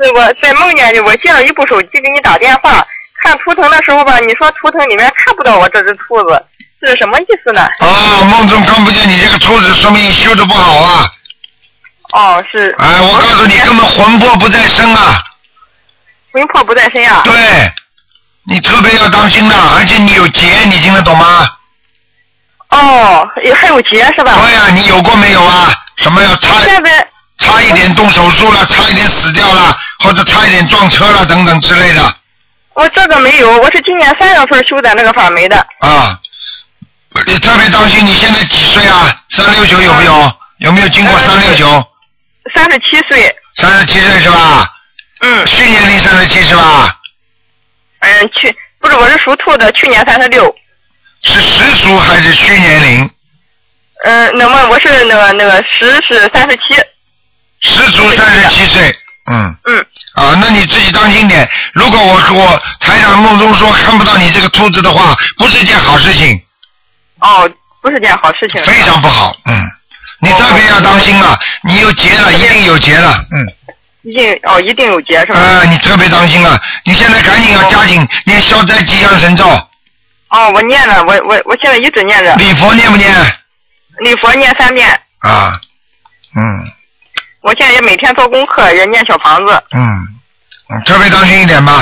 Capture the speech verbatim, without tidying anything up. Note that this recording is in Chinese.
是我在梦见我借了一部手机给你打电话，看图腾的时候吧，你说图腾里面看不到我这只兔子，这是什么意思呢？ 啊，梦中看不见你这个兔子，说明你修的不好啊。 哦，是。 哎，我告诉你，根本魂魄不在身啊。 魂魄不在身啊。 对，你特别要当心的，而且你有劫，你听得懂吗？ 哦，还有劫是吧？ 对呀、啊，你有过没有啊？什么要差现在差一点动手术了，差一点死掉了，或者差一点撞车了等等之类的。 我这个没有，我是今年三月份修的那个法门的。 啊，你特别当心，你现在几岁啊？三六九有没有？嗯、有没有经过三六九？ 三十七岁。 三十七岁是吧？ 嗯。 去年龄三十七是吧？ 嗯，去不是，我是属兔的，去年三十六。 是实属还是虚年龄？ 嗯，那么我是那个那个实是三十七。 实属三十七岁。嗯。 嗯。 啊，那你自己当心点。如果我我台长梦中说看不到你这个兔子的话，不是件好事情。 哦，不是件好事情。 非常不好，嗯。你特别要当心了，你有劫了，一定有劫了，嗯。 一定哦，一定有劫是吧？ 啊、呃，你特别当心了，你现在赶紧要加紧念消灾吉祥神咒。 哦，我念了，我我我现在一直念着。 礼佛念不念？ 礼佛念三遍。 啊，嗯。 我现在也每天做功课，也念小房子。 嗯，嗯，特别当心一点吧。